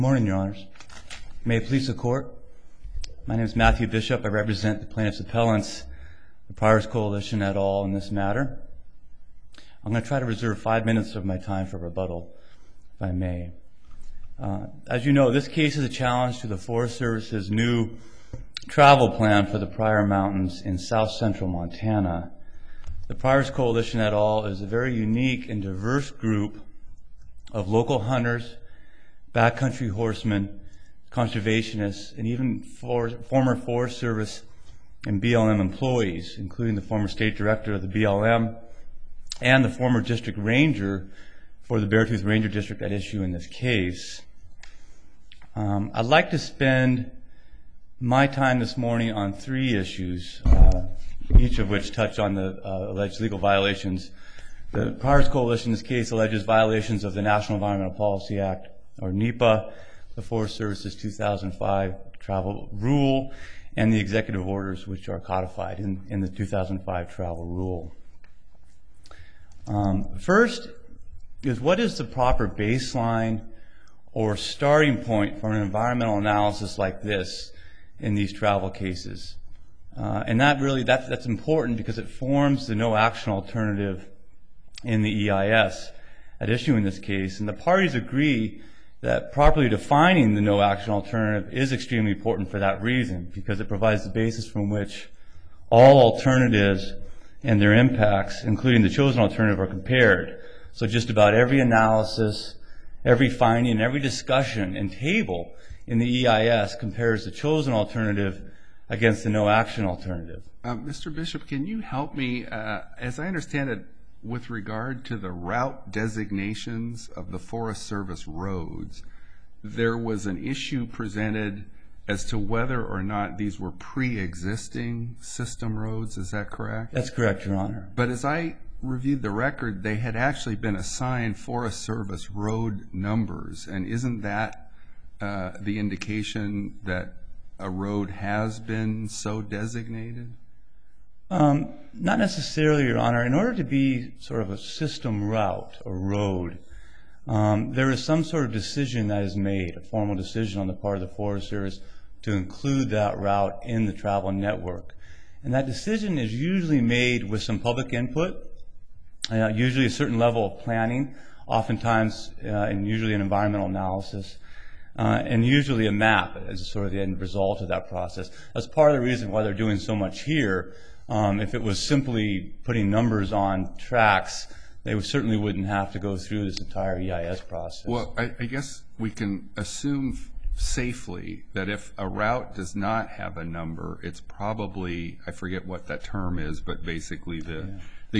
Good morning, Your Honors. May it please the Court. My name is Matthew Bishop. I represent the plaintiff's appellants, the Priors Coalition et al. In this matter. I'm going to try to reserve 5 minutes of my time for rebuttal, if I may. As you know, this case is a challenge to the Forest Service's new travel plan for the Pryor Mountains in south central Montana. The Priors Coalition et al. Is a very unique and diverse group of local hunters, backcountry horsemen, conservationists, and even former Forest Service and BLM employees, including the former state director of the BLM and the former district ranger for the Beartooth Ranger District at issue in this case. I'd like to spend my time this morning on 3 issues, each of which touch on the alleged legal violations. The Priors Coalition in this case alleges violations of the National Environmental Policy Act, or NEPA, the Forest Service's 2005 travel rule, and the executive orders which are codified in the 2005 travel rule. First is, what is the proper baseline or starting point for an environmental analysis like this in these travel cases? And that's important because it forms the no action alternative in the EIS at issue in this case. And the parties agree that properly defining the no action alternative is extremely important for that reason, because it provides the basis from which all alternatives and their impacts, including the chosen alternative, are compared. So just about every analysis, every finding, every discussion and table in the EIS compares the chosen alternative against the no action alternative. Mr. Bishop, can you help me? As I understand it, with regard to the route designations of the Forest Service roads, there was an issue presented as to whether or not these were pre-existing system roads. Is that correct? That's correct, Your Honor. But as I reviewed the record, they had actually been assigned Forest Service road numbers. And isn't that the indication that a road has been so designated? Not necessarily, Your Honor. In order to be sort of a system route or road, there is some sort of decision that is made, a formal decision on the part of the Forest Service to include that route in the travel network. And that decision is usually made with some public input, usually a certain level of planning, oftentimes and usually an environmental analysis, and usually a map as sort of the end result of that process. That's part of the reason why they're doing so much here. If it was simply putting numbers on tracks, they certainly wouldn't have to go through this entire EIS process. Well, I guess we can assume safely that if a route does not have a number, it's probably, I forget what that term is, but basically the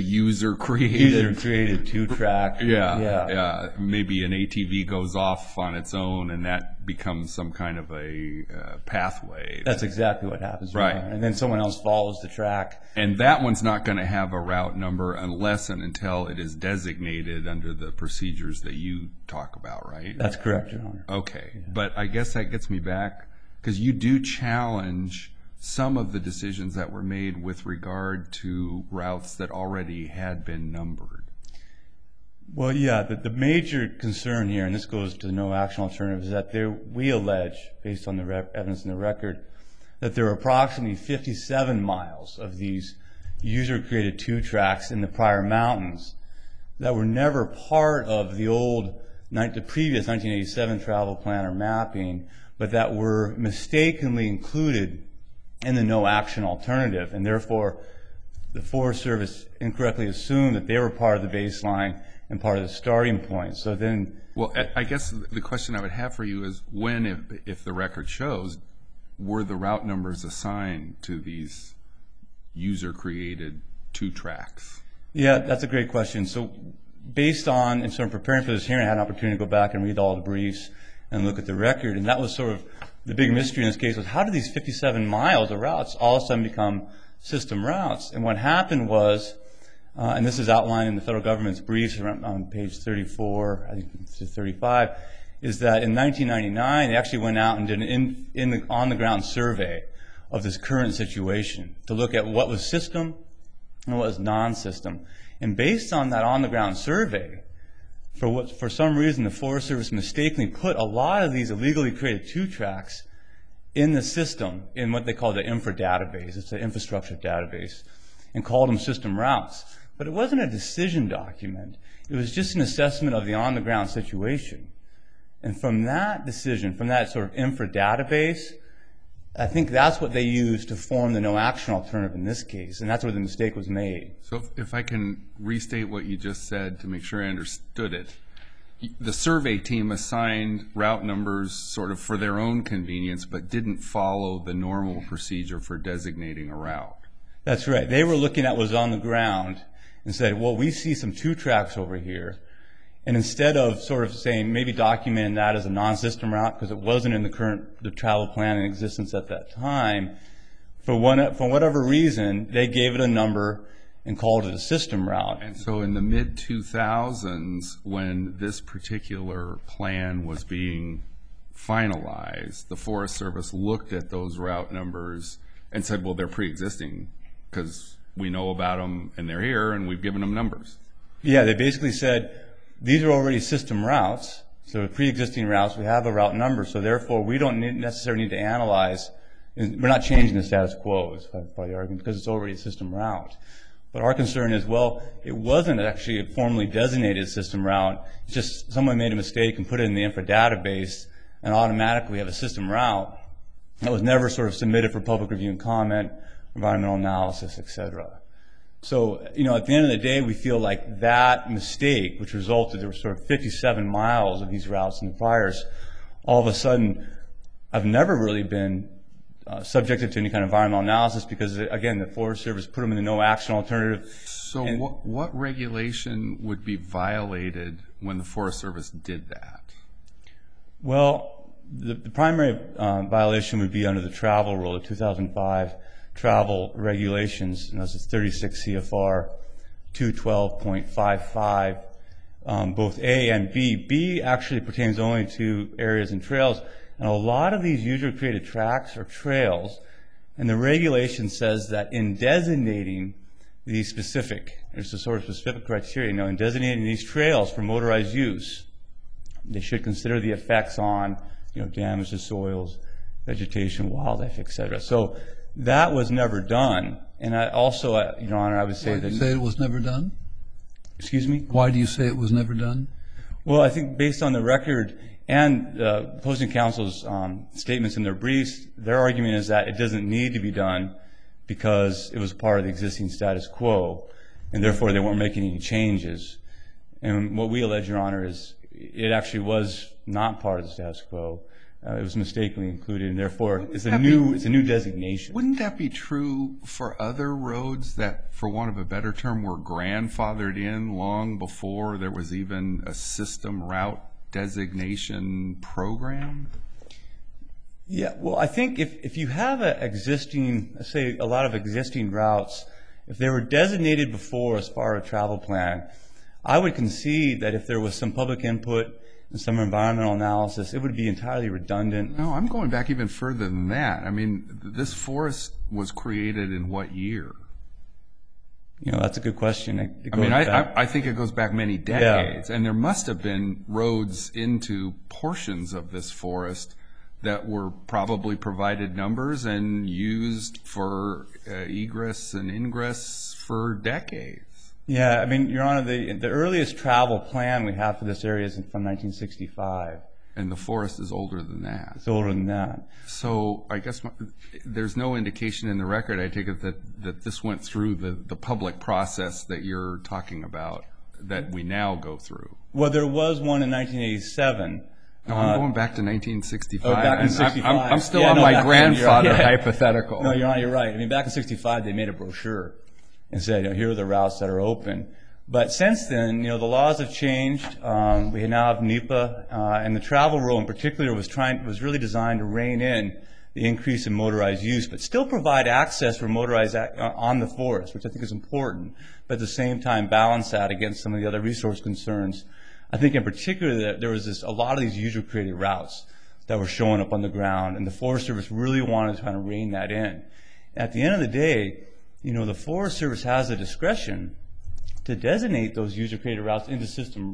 user-created two-track. Yeah. Maybe an ATV goes off on its own, and that becomes some kind of a pathway. That's exactly what happens. Right. And then someone else follows the track. And that one's not going to have a route number unless and until it is designated under the procedures that you talk about, right? That's correct, Your Honor. Okay. Yeah. But I guess that gets me back, because you do challenge some of the decisions that were made with regard to routes that already had been numbered. Well, yeah, the major concern here, and this goes to the no action alternative, is that we allege, based on the evidence in the record, that there are approximately 57 miles of these user-created two tracks in the Pryor Mountains that were never part of the previous 1987 travel plan or mapping, but that were mistakenly included in the no action alternative, and therefore the Forest Service incorrectly assumed that they were part of the baseline and part of the starting point. So then, well, I guess the question I would have for you is, when, if the record shows, were the route numbers assigned to these user-created two tracks? Yeah, that's a great question. So based on, and so I'm preparing for this hearing, I had an opportunity to go back and read all the briefs and look at the record, and that was sort of the big mystery in this case, was how did these 57 miles of routes all of a sudden become system routes? And what happened was, and this is outlined in the federal government's briefs on page 34, I think it's 35, is that in 1999 they actually went out and did an on-the-ground survey of this current situation to look at what was system and what was non-system. And based on that on-the-ground survey, for some reason, the Forest Service mistakenly put a lot of these illegally created 2-tracks in the system in what they call the infra database. It's an infrastructure database, and called them system routes. But it wasn't a decision document. It was just an assessment of the on-the-ground situation. And from that decision, from that sort of infra database, I think that's what they used to form the no-action alternative in this case, and that's where the mistake was made. So if I can restate what you just said to make sure I understood it, the survey team assigned route numbers sort of for their own convenience, but didn't follow the normal procedure for designating a route. That's right. They were looking at what was on the ground and said, well, we see some 2-tracks over here. And instead of sort of saying, maybe documenting that as a non-system route, because it wasn't in the travel plan in existence at that time, for whatever reason, they gave it a number and called it a system route. And so in the mid-2000s, when this particular plan was being finalized, the Forest Service looked at those route numbers and said, well, they're pre-existing because we know about them and they're here and we've given them numbers. Yeah, they basically said, these are already system routes, so pre-existing routes, we have a route number, so therefore we don't necessarily need to analyze, we're not changing the status quo, is part of the argument, because it's already a system route. But our concern is, well, it wasn't actually a formally designated system route, it's just someone made a mistake and put it in the infra database, and automatically we have a system route that was never sort of submitted for public review and comment, environmental analysis, etc. So, you know, at the end of the day, we feel like that mistake, which resulted, there were sort of 57 miles of these routes in the fires, all of a sudden, have never really been subjected to any kind of environmental analysis because, again, the Forest Service put them in the no-action alternative. So what regulation would be violated when the Forest Service did that? Well, the primary violation would be under the travel rule, the 2005 travel regulations, and this is 36 CFR 212.55, both A and B. B actually pertains only to areas and trails, and a lot of these user-created tracks are trails, and the regulation says that in designating these specific, there's a sort of specific criteria, you know, in designating these trails for motorized use, they should consider the effects on, you know, damage to soils, vegetation, wildlife, etc. So that was never done, and I also, Your Honor, I would say that... Why do you say it was never done? Excuse me? Why do you say it was never done? Well, I think based on the record and the opposing counsel's statements in their briefs, their argument is that it doesn't need to be done because it was part of the existing status quo, and therefore they weren't making any changes. And what we allege, Your Honor, is it actually was not part of the status quo. It was mistakenly included, and therefore it's a new designation. Wouldn't that be true for other roads that, for want of a better term, were grandfathered in long before there was even a system route designation program? Yeah, well, I think if you have a existing, let's say a lot of existing routes, if they were designated before as part of a travel plan, I would concede that if there was some public input and some environmental analysis, it would be entirely redundant. No, I'm going back even further than that. I mean, this forest was created in what year? You know, that's a good question. I think it goes back many decades, Yeah. and there must have been roads into portions of this forest that were probably provided numbers and used for egress and ingress for decades. Yeah, I mean, Your Honor, the earliest travel plan we have for this area is from 1965. And the forest is older than that. It's older than that. So I guess there's no indication in the record, I take it, that this went through the public process that you're talking about, that we now go through. Well, there was one in 1987. No, I'm going back to 1965. Oh, back in 65. I'm still Yeah, on no, my back then, grandfather you're right. hypothetical. No, Your Honor, you're right. I mean, back in 65, they made a brochure and said, you know, here are the routes that are open. But since then, you know, the laws have changed. We now have NEPA, and the travel rule in particular was really designed to rein in the increase in motorized use, but still provide access for motorized on the forest, which I think is important, but at the same time balance that against some of the other resource concerns. I think in particular that there was a lot of these user-created routes that were showing up on the ground, and the Forest Service really wanted to kind of rein that in. At the end of the day, you know, the Forest Service has the discretion to designate those user-created routes into system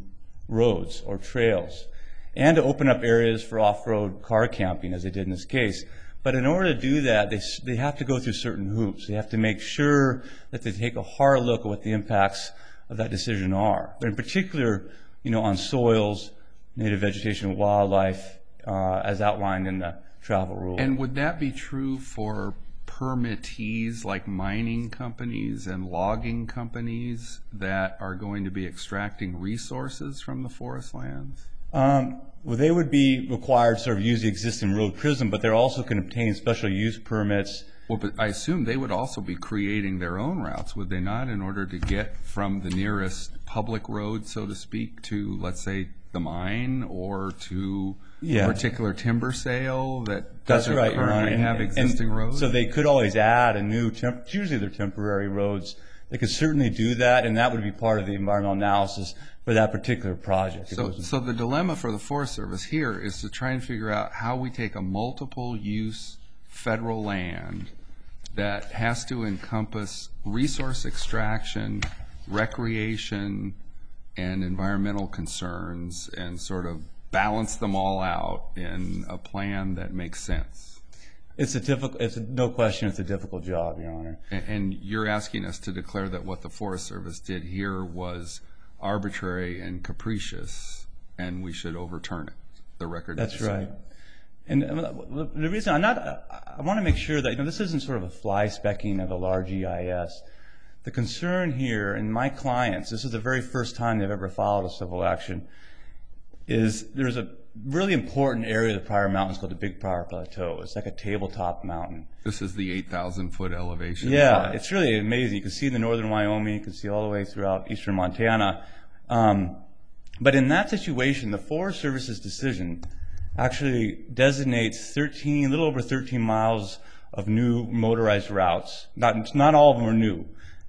roads or trails, and to open up areas for off-road car camping, as they did in this case. But in order to do that, they have to go through certain hoops. They have to make sure that they take a hard look at what the impacts of that decision are. But in particular, on soils, native vegetation, and wildlife, as outlined in the travel rule. And would that be true for permittees like mining companies and logging companies that are going to be extracting resources from the forest lands? Well, they would be required to sort of use the existing road prism, but they're also can obtain special use permits. Well, but I assume they would also be creating their own routes, would they not, in order to get from the nearest public road, so to speak, to, let's say, the mine or to a particular timber sale that doesn't currently have existing roads? So they could always add a new, usually they're temporary roads. They could certainly do that, and that would be part of the environmental analysis for that particular project. So the dilemma for the Forest Service here is to try and figure out how we take a multiple-use federal land that has to encompass resource extraction, recreation, and environmental concerns and sort of balance them all out in a plan that makes sense. No question it's a difficult job, Your Honor. And you're asking us to declare that what the Forest Service did here was arbitrary and capricious, and we should overturn it, the record. That's right. And the reason I want to make sure that this isn't sort of a fly-specking of a large EIS. The concern here, and my clients, this is the very first time they've ever filed a civil action, is there's a really important area of the Pryor Mountains called the Big Pryor Plateau. It's like a tabletop mountain. This is the 8,000-foot elevation. Yeah, it's really amazing. You can see the northern Wyoming. You can see all the way throughout eastern Montana. But in that situation, the Forest Service's decision actually designates a little over 13 miles of new motorized routes. Not all of them are new.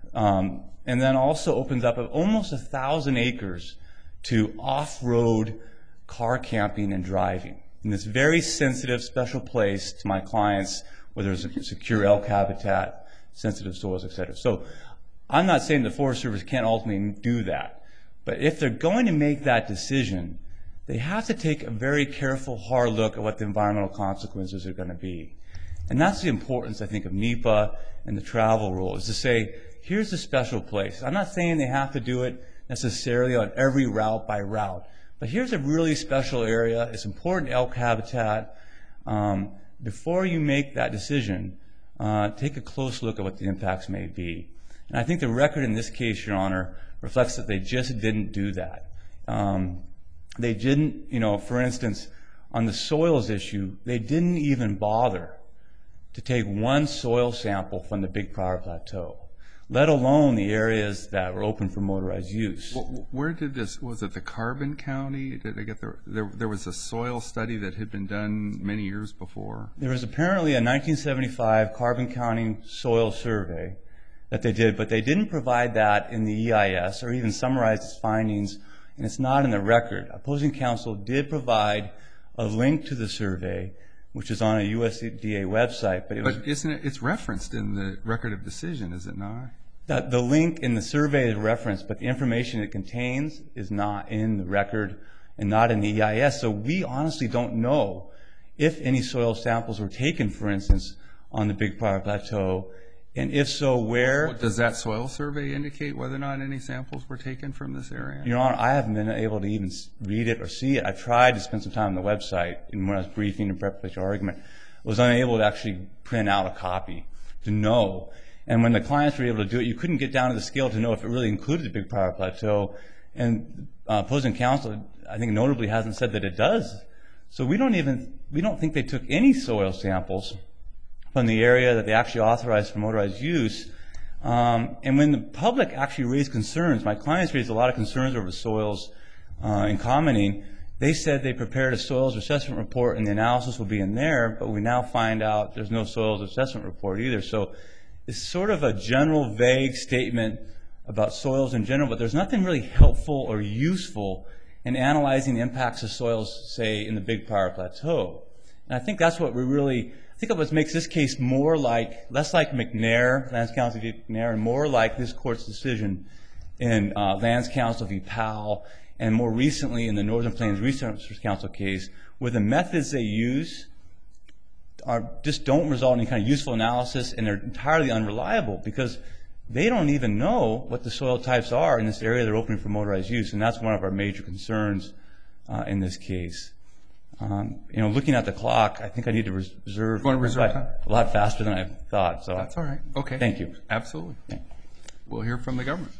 And then also opens up almost 1,000 acres to off-road car camping and driving in this very sensitive, special place to my clients where there's a secure elk habitat, sensitive soils, etc. So I'm not saying the Forest Service can't ultimately do that. But if they're going to make that decision, they have to take a very careful, hard look at what the environmental consequences are going to be. And that's the importance, I think, of NEPA and the travel rule, is to say, here's a special place. I'm not saying they have to do it necessarily on every route by route, but here's a really special area. It's important elk habitat. Before you make that decision, take a close look at what the impacts may be. And I think the record in this case, Your Honor, reflects that they just didn't do that. They didn't, for instance, on the soils issue, they didn't even bother to take one soil sample from the Big Pryor Plateau, let alone the areas that were open for motorized use. Where did this, was it the Carbon County? Did I get there was a soil study that had been done many years before? There was apparently a 1975 Carbon County soil survey that they did, but they didn't provide that in the EIS or even summarize its findings, and it's not in the record. Opposing counsel did provide a link to the survey, which is on a USDA website. But isn't it, it's referenced in the record of decision, is it not? The link in the survey is referenced, but the information it contains is not in the record and not in the EIS. So we honestly don't know if any soil samples were taken, for instance, on the Big Pryor Plateau, and if so, where. Does that soil survey indicate whether or not any samples were taken from this area? Your Honor, I haven't been able to even read it or see it. I tried to spend some time on the website, and when I was briefing and preparing for argument, I was unable to actually print out a copy to know. And when the clients were able to do it, you couldn't get down to the scale to know if it really included the Big Pryor Plateau. And opposing counsel, I think notably, hasn't said that it does. So we don't think they took any soil samples from the area that they actually authorized for motorized use. And when the public actually raised concerns, my clients raised a lot of concerns over soils in commenting, they said they prepared a soils assessment report and the analysis will be in there, but we now find out there's no soils assessment report either. So it's sort of a general, vague statement about soils in general, but there's nothing really helpful or useful in analyzing the impacts of soils, say, in the Big Pryor Plateau. And I think that's what I think what makes this case less like McNair, Lands Council v. McNair, and more like this court's decision in Lands Council v. Powell and more recently in the Northern Plains Research Council case, where the methods they use just don't result in any kind of useful analysis, and they're entirely unreliable because they don't even know what the soil types are in this area they're opening for motorized use, and that's one of our major concerns in this case. Looking at the clock, I think I need to reserve time? A lot faster than I thought. So That's all right. Okay. Thank you. Absolutely. Yeah. We'll hear from the government.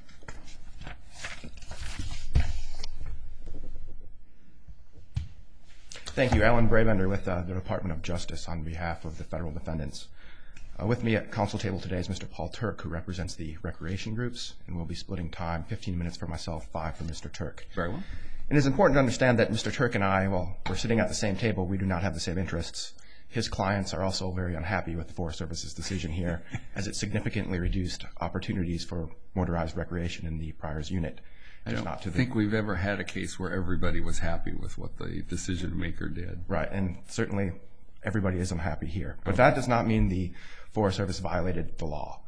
Thank you. Alan Brabender with the Department of Justice on behalf of the federal defendants. With me at council table today is Mr. Paul Turk, who represents the recreation groups, and we'll be splitting time, 15 minutes for myself, 5 for Mr. Turk. Very well. It is important to understand that Mr. Turk and I, while we're sitting at the same table, we do not have the same interests. His clients are also very unhappy with the Forest Service's decision here, as it significantly reduced opportunities for motorized recreation in the Priors unit. I don't think we've ever had a case where everybody was happy with what the decision maker did. Right, and certainly everybody is unhappy here. But that does not mean the Forest Service violated the law.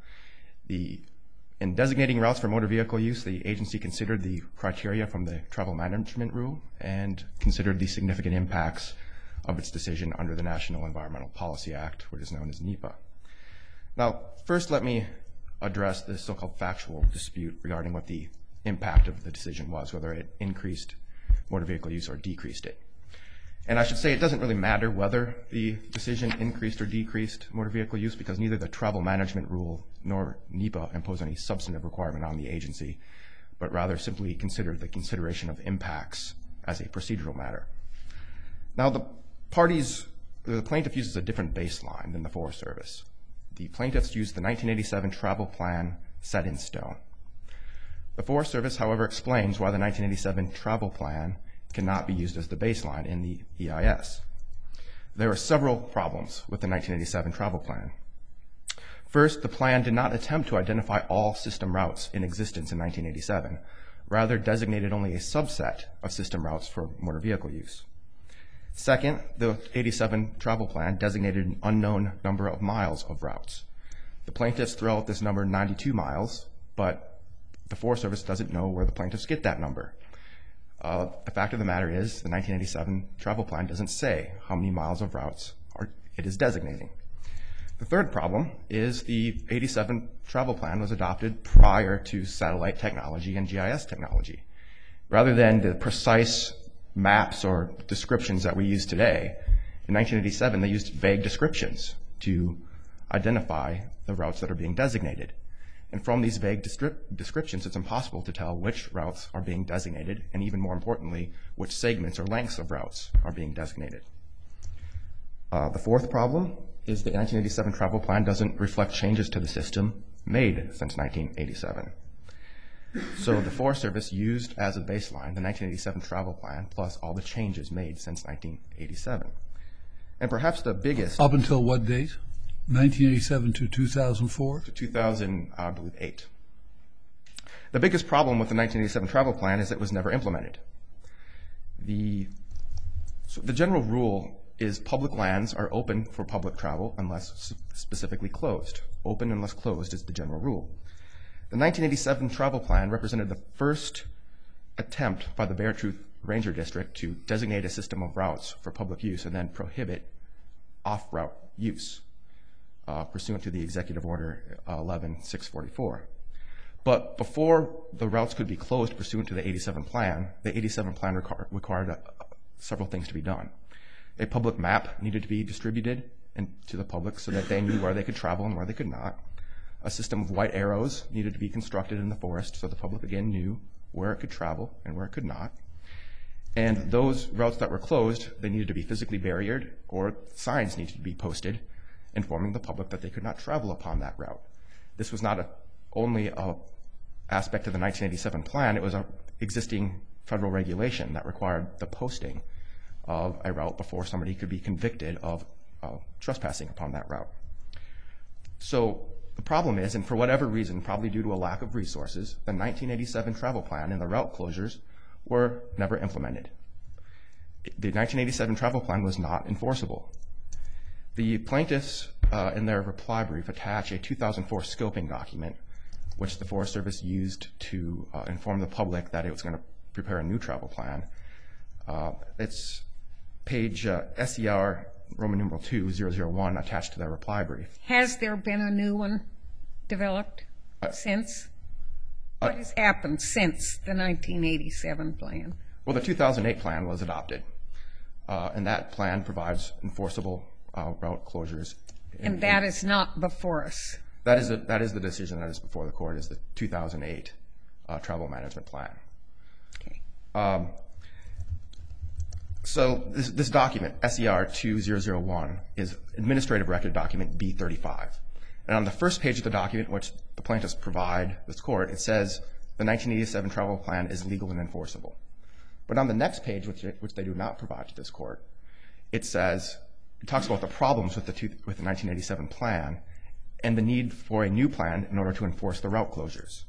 In designating routes for motor vehicle use, the agency considered the criteria from the travel management rule and considered the significant impacts of its decision under the National Environmental Policy Act, which is known as NEPA. Now, first let me address the so-called factual dispute regarding what the impact of the decision was, whether it increased motor vehicle use or decreased it. And I should say it doesn't really matter whether the decision increased or decreased motor vehicle use, because neither the travel management rule nor NEPA impose any substantive requirement on the agency, but rather simply consider the consideration of impacts as a procedural matter. Now, the plaintiff uses a different baseline than the Forest Service. The plaintiffs used the 1987 travel plan set in stone. The Forest Service, however, explains why the 1987 travel plan cannot be used as the baseline in the EIS. There are several problems with the 1987 travel plan. First, the plan did not attempt to identify all system routes in existence in 1987, rather designated only a subset of system routes for motor vehicle use. Second, the 87 travel plan designated an unknown number of miles of routes. The plaintiffs throw out this number 92 miles, but the Forest Service doesn't know where the plaintiffs get that number. The fact of the matter is the 1987 travel plan doesn't say how many miles of routes it is designating. The third problem is the 87 travel plan was adopted prior to satellite technology and GIS technology. Rather than the precise maps or descriptions that we use today, in 1987 they used vague descriptions to identify the routes that are being designated. And from these vague descriptions, it's impossible to tell which routes are being designated, and even more importantly, which segments or lengths of routes are being designated. The fourth problem is the 1987 travel plan doesn't reflect changes to the system made since 1987. So the Forest Service used as a baseline the 1987 travel plan plus all the changes made since 1987. And perhaps the biggest... Up until what date? 1987 to 2004? To 2008. The biggest problem with the 1987 travel plan is it was never implemented. The general rule is public lands are open for public travel unless specifically closed. Open unless closed is the general rule. The 1987 travel plan represented the first attempt by the Beartooth Ranger District to designate a system of routes for public use and then prohibit off-route use. Pursuant to the Executive Order 11-644. But before the routes could be closed pursuant to the 87 plan required several things to be done. A public map needed to be distributed to the public so that they knew where they could travel and where they could not. A system of white arrows needed to be constructed in the forest so the public again knew where it could travel and where it could not. And those routes that were closed, they needed to be physically barriered, or signs needed to be posted informing the public that they could not travel upon that route. This was not only an aspect of the 1987 plan, it was an existing federal regulation that required the posting of a route before somebody could be convicted of trespassing upon that route. So the problem is, and for whatever reason, probably due to a lack of resources, the 1987 travel plan and the route closures were never implemented. The 1987 travel plan was not enforceable. The plaintiffs, in their reply brief, attach a 2004 scoping document, which the Forest Service used to inform the public that it was going to prepare a new travel plan. It's page SER Roman numeral 2001 attached to their reply brief. Has there been a new one developed since? What has happened since the 1987 plan? Well, the 2008 plan was adopted, and that plan provides enforceable route closures. And that is not before us. That is the decision that is before the court, is the 2008 travel management plan. Okay. So this document, SER 2001, is administrative record document B35. And on the first page of the document, which the plaintiffs provide this court, it says the 1987 travel plan is legal and enforceable. But on the next page, which they do not provide to this court, it talks about the problems with the 1987 plan and the need for a new plan in order to enforce the route closures.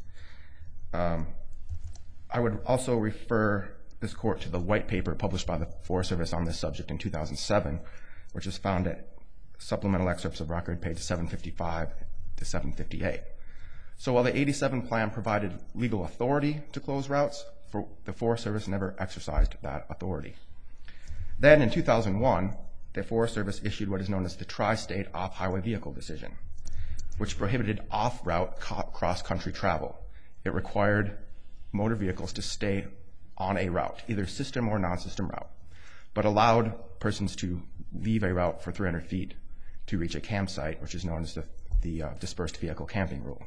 I would also refer this court to the white paper published by the Forest Service on this subject in 2007, which is found at supplemental excerpts of record, page 755 to 758. So while the 87 plan provided legal authority to close routes, the Forest Service never exercised that authority. Then in 2001, the Forest Service issued what is known as the Tri-State Off-Highway Vehicle Decision, which prohibited off-route cross-country travel. It required motor vehicles to stay on a route, either system or non-system route, but allowed persons to leave a route for 300 feet to reach a campsite, which is known as the dispersed vehicle camping rule,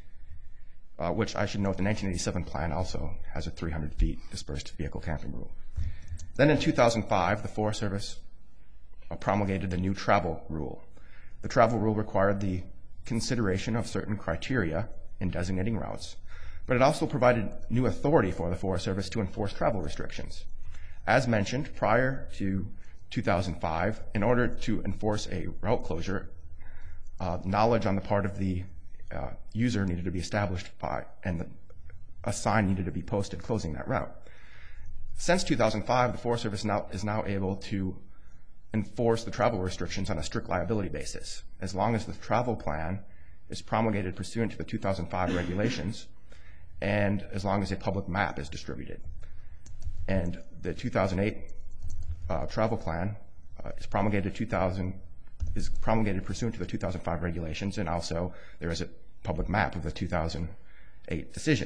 which I should note the 1987 plan also has a 300 feet dispersed vehicle camping rule. Then in 2005, the Forest Service promulgated a new travel rule. The travel rule required the consideration of certain criteria in designating routes, but it also provided new authority for the Forest Service to enforce travel restrictions. As mentioned, prior to 2005, in order to enforce a route closure, knowledge on the part of the user needed to be established and a sign needed to be posted closing that route. Since 2005, the Forest Service is now able to enforce the travel restrictions on a strict liability basis, as long as the travel plan is promulgated pursuant to the 2005 regulations, and as long as a public map is distributed. And the 2008 travel plan is promulgated pursuant to the 2005 regulations, and also there is a public map of the 2008 decision.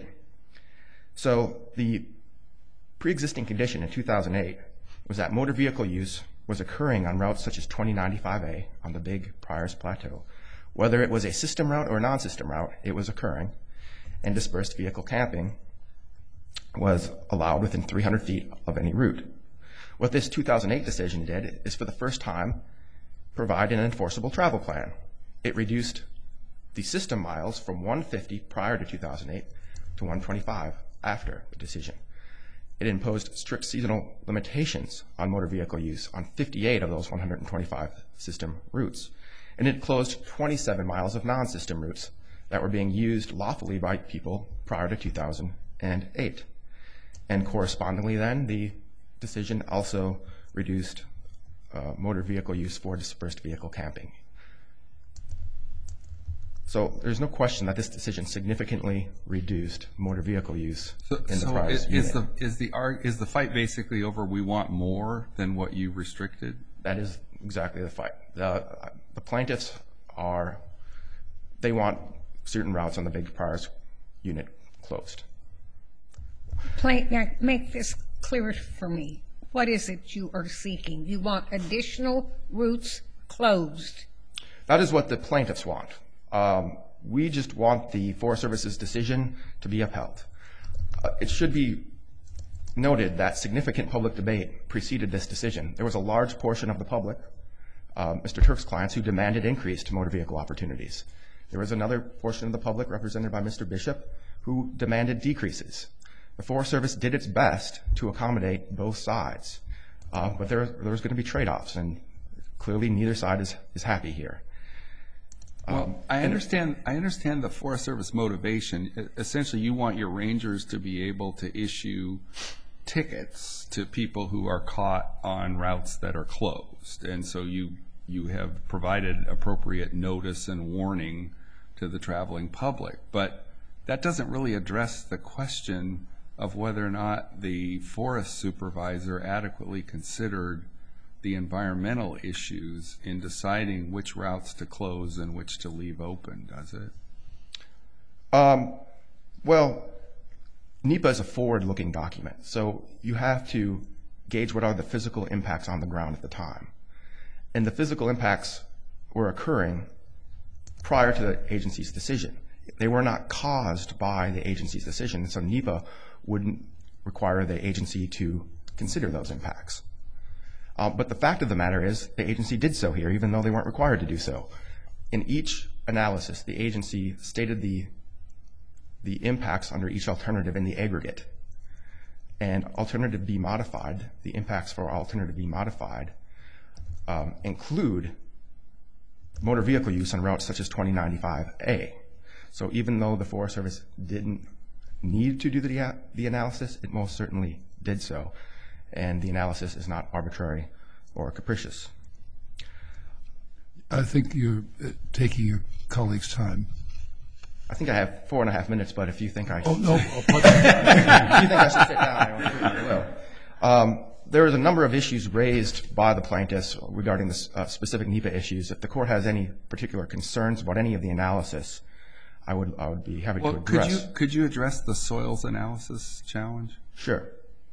So the pre-existing condition in 2008 was that motor vehicle use was occurring on routes such as 2095A on the Big Priors Plateau. Whether it was a system route or a non-system route, it was occurring, and dispersed vehicle camping was allowed within 300 feet of any route. What this 2008 decision did is, for the first time, provide an enforceable travel plan. It reduced the system miles from 150 prior to 2008 to 125 after the decision. It imposed strict seasonal limitations on motor vehicle use on 58 of those 125 system routes, and it closed 27 miles of non-system routes that were being used lawfully by people prior to 2008. And correspondingly then, the decision also reduced motor vehicle use for dispersed vehicle camping. So there's no question that this decision significantly reduced motor vehicle use in the prior unit. Is the fight basically over we want more than what you restricted? That is exactly the fight. The plaintiffs they want certain routes on the Big Priors unit closed. Make this clear for me. What is it you are seeking? You want additional routes closed? That is what the plaintiffs want. We just want the Forest Service's decision to be upheld. It should be noted that significant public debate preceded this decision. There was a large portion of the public, Mr. Turk's clients, who demanded increased motor vehicle opportunities. There was another portion of the public, represented by Mr. Bishop, who demanded decreases. The Forest Service did its best to accommodate both sides, but there was going to be trade-offs, and clearly neither side is happy here. Well, I understand the Forest Service motivation. Essentially, you want your rangers to be able to issue tickets to people who are caught on routes that are closed, and so you have provided appropriate notice and warning to the traveling public. But that doesn't really address the question of whether or not the forest supervisor adequately considered the environmental issues in deciding which routes to close and which to leave open, does it? Well, NEPA is a forward-looking document, so you have to gauge what are the physical impacts on the ground at the time. And the physical impacts were occurring prior to the agency's decision. They were not caused by the agency's decision, so NEPA wouldn't require the agency to consider those impacts. But the fact of the matter is the agency did so here, even though they weren't required to do so. In each analysis, the agency stated the impacts under each alternative in the aggregate. And alternative B modified, the impacts for alternative B modified include motor vehicle use on routes such as 2095A. So even though the Forest Service didn't need to do the analysis, it most certainly did so. And the analysis is not arbitrary or capricious. I think you're taking your colleague's time. I think I have 4.5 minutes, but if you think I should, Oh, no. if you think I should sit down, I certainly will. There is a number of issues raised by the plaintiffs regarding the specific NEPA issues. If the court has any particular concerns about any of the analysis, I would be happy to address. Could you address the soils analysis challenge? Sure.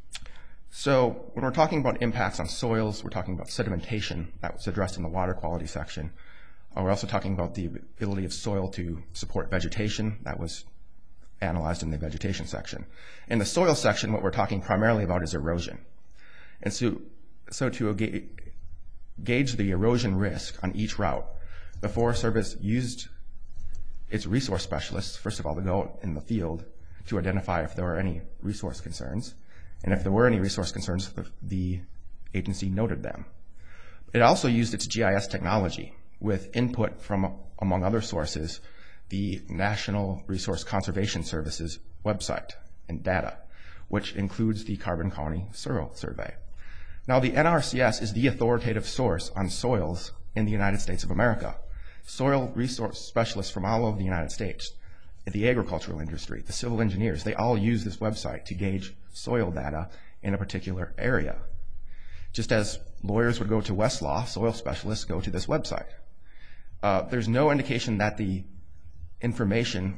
So when we're talking about impacts on soils, we're talking about sedimentation. That was addressed in the water quality section. We're also talking about the ability of soil to support vegetation. That was analyzed in the vegetation section. In the soil section, what we're talking primarily about is erosion. And so to gauge the erosion risk on each route, the Forest Service used its resource specialists, first of all, to go out in the field to identify if there were any resource concerns. And if there were any resource concerns, the agency noted them. It also used its GIS technology with input from, among other sources, the National Resource Conservation Service's website and data, which includes the Carbon County Soil Survey. Now, the NRCS is the authoritative source on soils in the United States of America. Soil resource specialists from all over the United States, the agricultural industry, the civil engineers, they all use this website to gauge soil data in a particular area. Just as lawyers would go to Westlaw, soil specialists go to this website. There's no indication that the information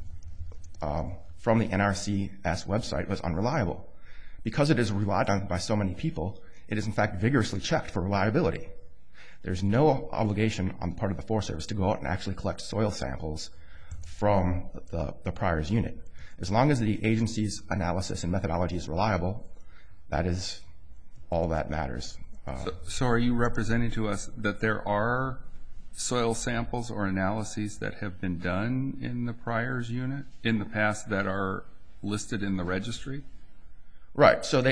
from the NRCS website was unreliable. Because it is relied on by so many people, it is in fact vigorously checked for reliability. There's no obligation on the part of the Forest Service to go out and actually collect soil samples from the priors unit. As long as the agency's analysis and methodology is reliable, that is all that matters. So are you representing to us that there are soil samples or analyses that have been done in the priors unit in the past that are listed in the registry? Right. So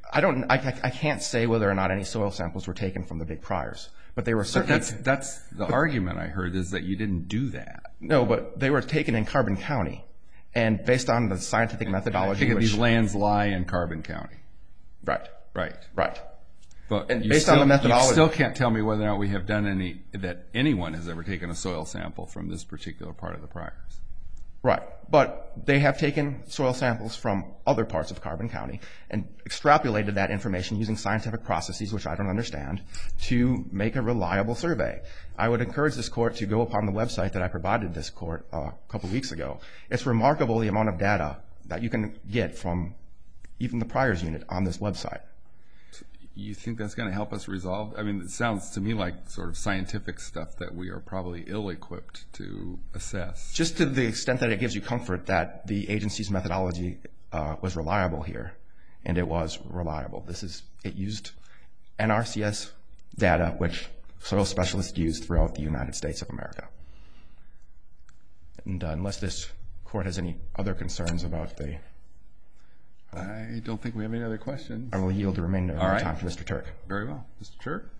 I can't say whether or not any soil samples were taken from the big priors, but they were certainly. That's the argument I heard, is that you didn't do that. No, but they were taken in Carbon County, and based on the scientific methodology. I think these lands lie in Carbon County. Right. Right. Right. But and based on the methodology, you still can't tell me whether or not we have done that anyone has ever taken a soil sample from this particular part of the priors. Right. But they have taken soil samples from other parts of Carbon County and extrapolated that information using scientific processes, which I don't understand, to make a reliable survey. I would encourage this court to go upon the website that I provided this court a couple weeks ago. It's remarkable the amount of data that you can get from even the priors unit on this website. You think that's going to help us resolve? I mean, it sounds to me like sort of scientific stuff that we are probably ill-equipped to assess. Just to the extent that it gives you comfort that the agency's methodology was reliable here, and it was reliable. It used NRCS data, which soil specialists use throughout the United States of America. And unless this court has any other concerns about the... I don't think we have any other questions. I will yield the remainder of my time to Mr. Turk. Very well. Mr. Turk?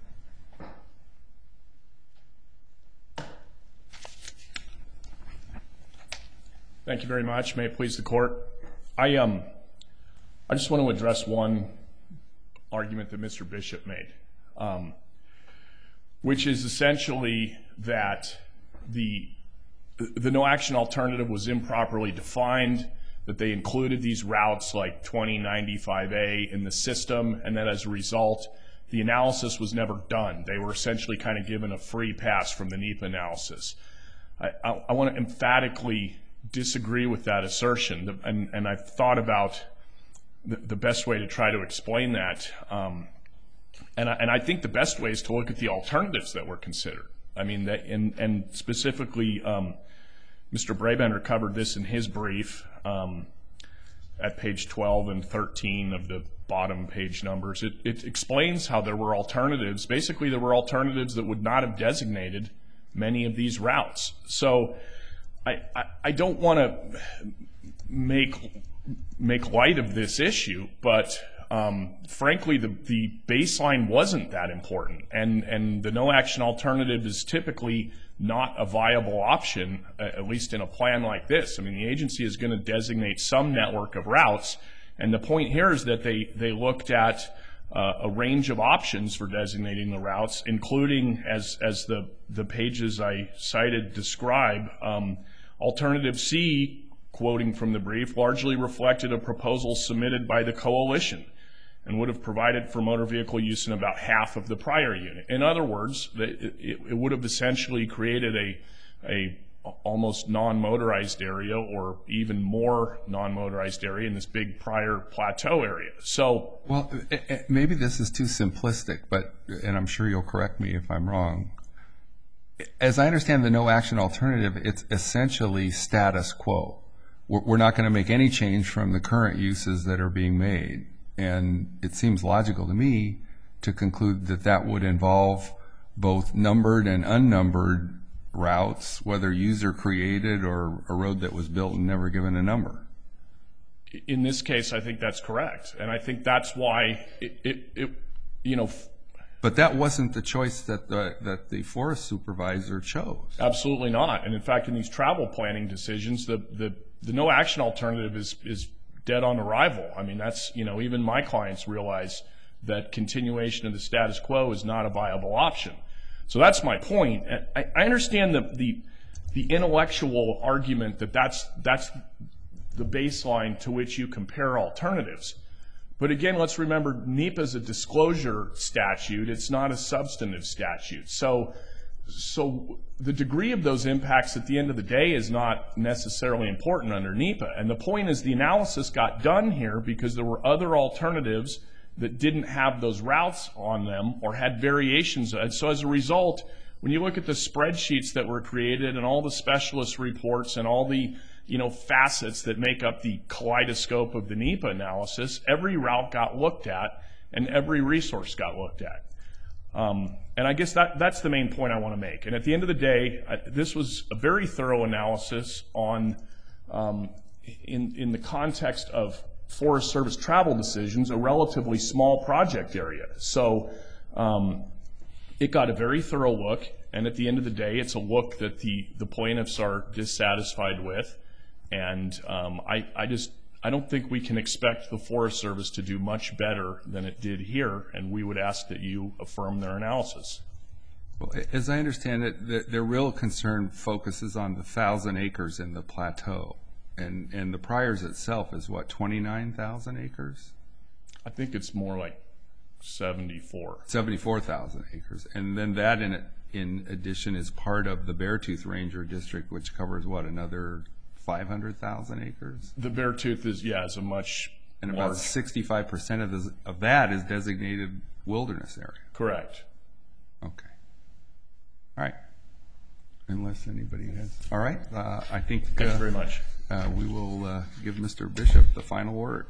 Thank you very much. May it please the court. I just want to address one argument that Mr. Bishop made, which is essentially that the no-action alternative was improperly defined, that they included these routes like 2095A in the system, and that as a result, the analysis was never done. They were essentially kind of given a free pass from the NEPA analysis. I want to emphatically disagree with that assertion, and I've thought about the best way to try to explain that. And I think the best way is to look at the alternatives that were considered. I mean, and specifically, Mr. Brabender covered this in his brief at page 12 and 13 of the bottom page numbers. It explains how there were alternatives. Basically, there were alternatives that would not have designated many of these routes. So I don't want to make light of this issue, but frankly, the baseline wasn't that important, and the no action alternative is typically not a viable option, at least in a plan like this. I mean, the agency is going to designate some network of routes, and the point here is that they looked at a range of options for designating the routes, including, as the pages I cited describe, Alternative C, quoting from the brief, largely reflected a proposal submitted by the coalition and would have provided for motor vehicle use in about half of the prior unit. In other words, it would have essentially created a almost non-motorized area, or even more non-motorized area in this big prior plateau area. So, well, maybe this is too simplistic, and I'm sure you'll correct me if I'm wrong. As I understand the no action alternative, it's essentially status quo. We're not going to make any change from the current uses that are being made. And it seems logical to me to conclude that that would involve both numbered and unnumbered routes, whether user created or a road that was built and never given a number. In this case, I think that's correct. And I think that's why But that wasn't the choice that the forest supervisor chose. Absolutely not. And in fact, in these travel planning decisions, the no action alternative is dead on arrival. I mean, that's, even my clients realize that continuation of the status quo is not a viable option. So that's my point. I understand the intellectual argument that that's the baseline to which you compare alternatives. But again, let's remember, NEPA is a disclosure statute. It's not a substantive statute. So the degree of those impacts at the end of the day is not necessarily important under NEPA. And the point is the analysis got done here because there were other alternatives that didn't have those routes on them or had variations. And so as a result, when you look at the spreadsheets that were created and all the specialist reports and all the facets that make up the kaleidoscope of the NEPA analysis, every route got looked at and every resource got looked at. And I guess that's the main point I want to make. And at the end of the day, this was a very thorough analysis on, in the context of Forest Service travel decisions, a relatively small project area. So it got a very thorough look, and at the end of the day, it's a look that the plaintiffs are dissatisfied with. And I don't think we can expect the Forest Service to do much better than it did here, and we would ask that you affirm their analysis. Well, as I understand it, their real concern focuses on the 1,000 acres in the plateau, and the Priors itself is what, 29,000 acres? I think it's more like 74. 74,000 acres, and then that in addition is part of the Beartooth Ranger District, which covers what, another 500,000 acres? The Beartooth is a much and about 65% of that is designated wilderness area. Correct. Okay. All right. Unless anybody has. All right. I think. Thank you very much. We will give Mr. Bishop the final word.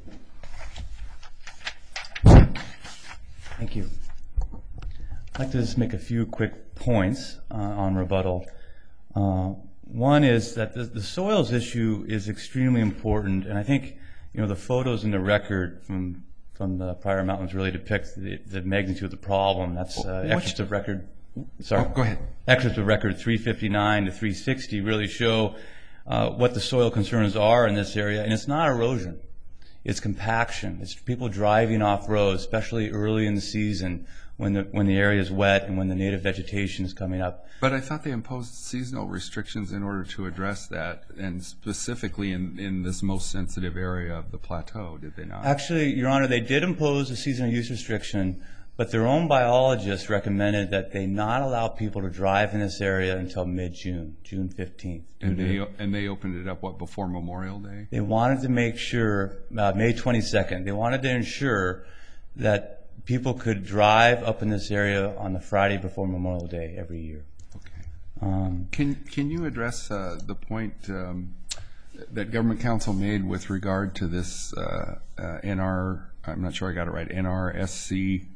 Thank you. I'd like to just make a few quick points on rebuttal. One is that the soils issue is extremely important, and I think the photos in the record from the Prior Mountains really depict the magnitude of the problem. That's excerpts of record. Sorry. Oh, go ahead. Excerpts of record 359 to 360 really show what the soil concerns are in this area, and it's not erosion. It's compaction. It's people driving off roads, especially early in the season when the area is wet and when the native vegetation is coming up. But I thought they imposed seasonal restrictions in order to address that, and specifically in this most sensitive area of the plateau, did they not? Actually, Your Honor, they did impose a seasonal use restriction, but their own biologists recommended that they not allow people to drive in this area until mid-June, June 15th. And they opened it up, what, before Memorial Day? They wanted to make sure, May 22nd, they wanted to ensure that people could drive up in this area on the Friday before Memorial Day every year. Okay. Can you address the point that Government Counsel made with regard to this I'm not sure I got it right, NRSC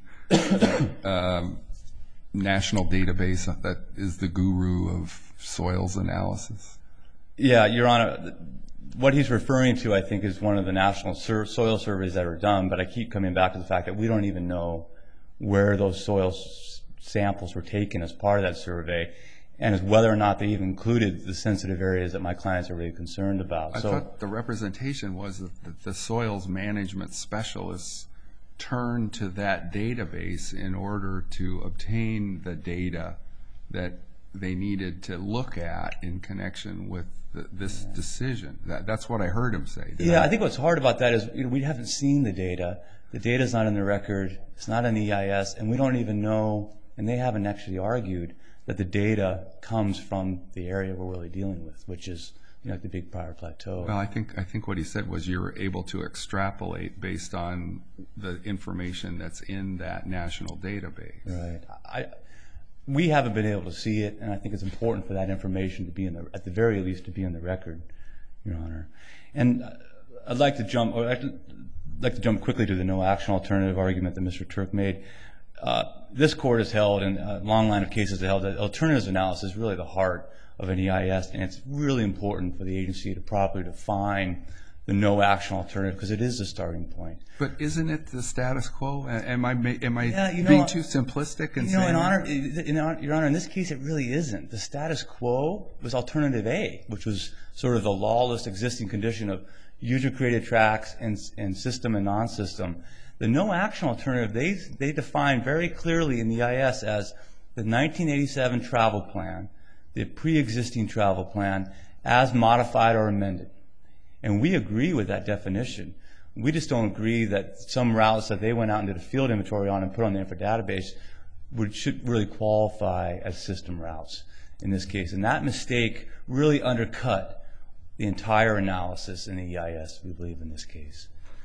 national database that is the guru of soils analysis? Yeah, Your Honor, what he's referring to, I think, is one of the national soil surveys that are done, but I keep coming back to the fact that we don't even know where those soil samples were taken as part of that survey, and as whether or not they even included the sensitive areas that my clients are really concerned about. I thought the representation was that the soils management specialists turned to that database in order to obtain the data that they needed to look at in connection with this decision. That's what I heard him say. I think what's hard about that is we haven't seen the data. The data's not in the record. It's not in the EIS, and we don't even know, and they haven't actually argued that the data comes from the area we're really dealing with, which is the Big Briar Plateau. Well, I think what he said was you were able to extrapolate based on the information that's in that national database. Right. We haven't been able to see it, and I think it's important for that information to be at the very least, to be in the record, Your Honor. And I'd like to jump quickly to the no action alternative argument that Mr. Turk made. This court has held, and a long line of cases has held, that alternatives analysis is really the heart of an EIS, and it's really important for the agency to properly define the no action alternative, because it is the starting point. But isn't it the status quo? Am I being too simplistic in saying that? Your Honor, in this case, it really isn't. The status quo was alternative A, which was sort of the lawless existing condition of user-created tracks and system and non-system. The no action alternative, they define very clearly in the EIS as the 1987 travel plan, the pre-existing travel plan, as modified or amended. And we agree with that definition. We just don't agree that some routes that they went out and did a field inventory on and put on the info database should really qualify as system routes in this case. And that mistake really undercut the entire analysis in the EIS, we believe, in this case.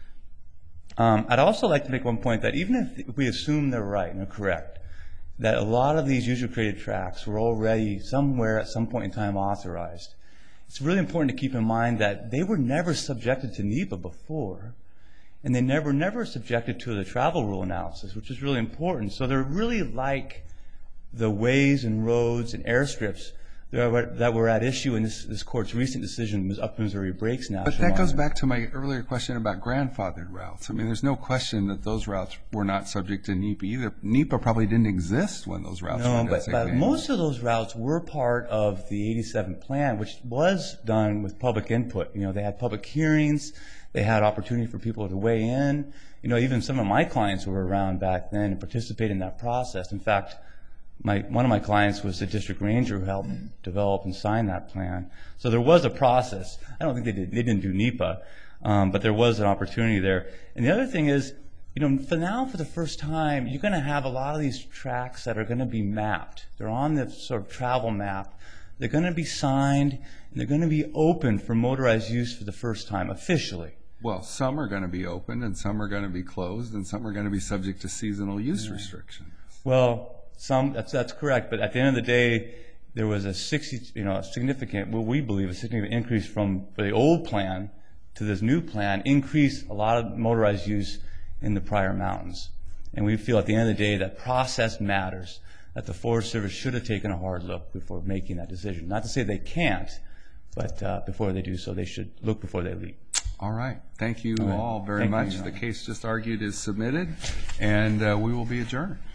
I'd also like to make one point that even if we assume they're right and they're correct, that a lot of these user-created tracks were already somewhere at some point in time authorized, it's really important to keep in mind that they were never subjected to NEPA before, and they never subjected to the travel rule analysis, which is really important. So they're really like the ways and roads and airstrips that were at issue in this court's recent decision up Missouri Breaks National. But that goes back to my earlier question about grandfathered routes. I mean, there's no question that those routes were not subject to NEPA either. NEPA probably didn't exist when those routes were designated. But most of those routes were part of the 87 plan, which was done with public input. They had public hearings. They had opportunity for people to weigh in. Even some of my clients were around back then and participated in that process. In fact, one of my clients was the district ranger who helped develop and sign that plan. So there was a process. I don't think they didn't do NEPA, but there was an opportunity there. And the other thing is, for the first time, you're going to have a lot of these tracks that are going to be mapped. They're on the sort of travel map. They're going to be signed, and they're going to be open for motorized use for the first time, officially. Well, some are going to be open, and some are going to be closed, and some are going to be subject to seasonal use restrictions. Well, that's correct, but at the end of the day, there was a significant, what we believe, a significant increase from the old plan to this new plan, increased a lot of motorized use in the prior mountains. And we feel at the end of the day that process matters, that the Forest Service should have taken a hard look before making that decision. Not to say they can't, but before they do so, they should look before they leap. All right. Thank you all very much. The case just argued is submitted, and we will be adjourned.